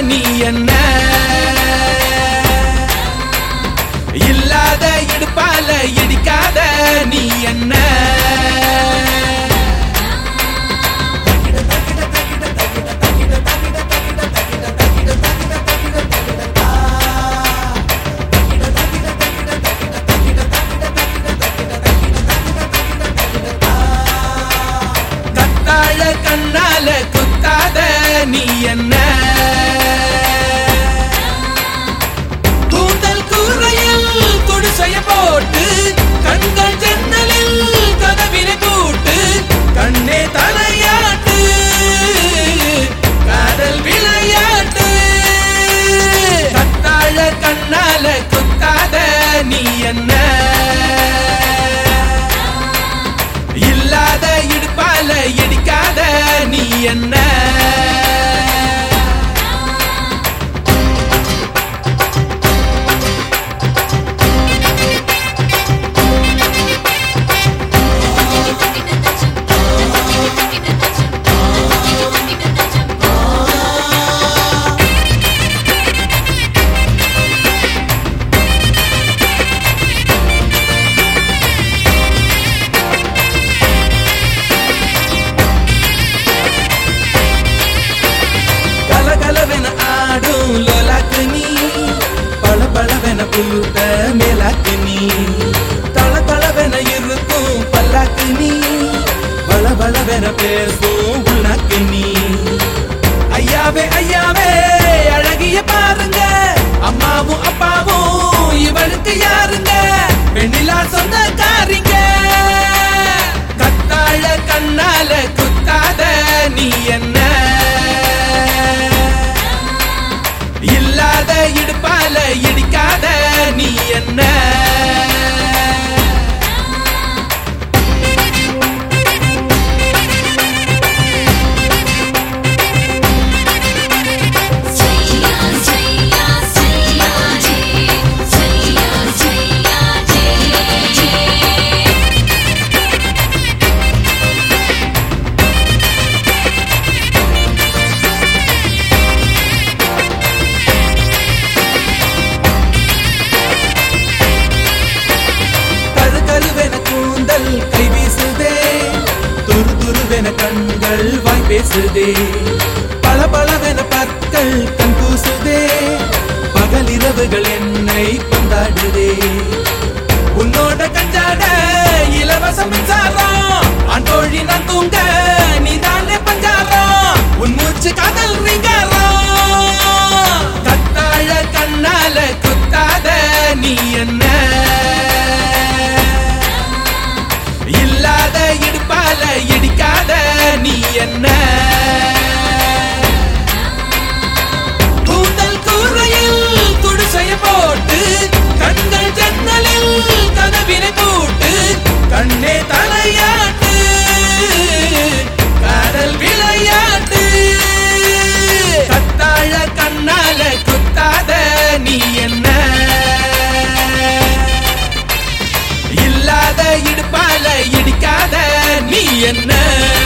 நீ என்ன இல்லாத இடுப்பால இடிக்காத நீ என்ன கத்தாழ கண்ணால குத்தாத நீ என்ன கூந்தல் கூரையில் குடிசைய போட்டு கண்கள் ஜன்னலில் கதவினை பூட்டு கண்ணே தலையாட்டு காதல் விளையாட்டு கத்தாழ கண்ணால குத்தாத நீ என்ன இல்லாத இடுப்பால இடிக்காத நீ என்ன பளபளவென புழுத்த மேலாக்கு நீ தளதளவென இருக்கும் பல்லாக்கு நீ பளபளவென பேசும் உள்நாக்கு நீ ஐயாவே ஐயாவே அழகிய பாருங்க அம்மாவும் அப்பாவும் இவளுக்கு யாருங்க பெண்ணிலா சொந்தக்காரிங்க கத்தாழ கண்ணால குத்தாத நீ என்ன இல்லாத இடுப்பால இடிக்காத நீ என்ன கை வீசுதே துரு துருவென கண்கள் வாய் பேசுதே பளபளவென பற்கள் கண் கூசுதே பகலிரவுகள் என்னை கொண்டாடுதே உன்னோட கஞ்சாட இலவச மின்சாரம் ஆண்டோழி நான் தூங்க நீதானே பஞ்சாரம் உன் மூச்சு காதல் ரீங்காரம் கத்தாழ கண்ணால குத்தாத நீ என்ன இல்லாத இடுப்பால இடிக்காத நீ என்ன கூந்தல் கூரையில் குடிசைய போட்டு கண்கள் ஜன்னலில் கதவினை பூட்டு கண்ணே தலையாட்டு காதல் விளையாட்டு கத்தாழ கண்ணால குத்தாத நீ என்ன இல்லாத இடுப்பால இடிக்காத நீ என்ன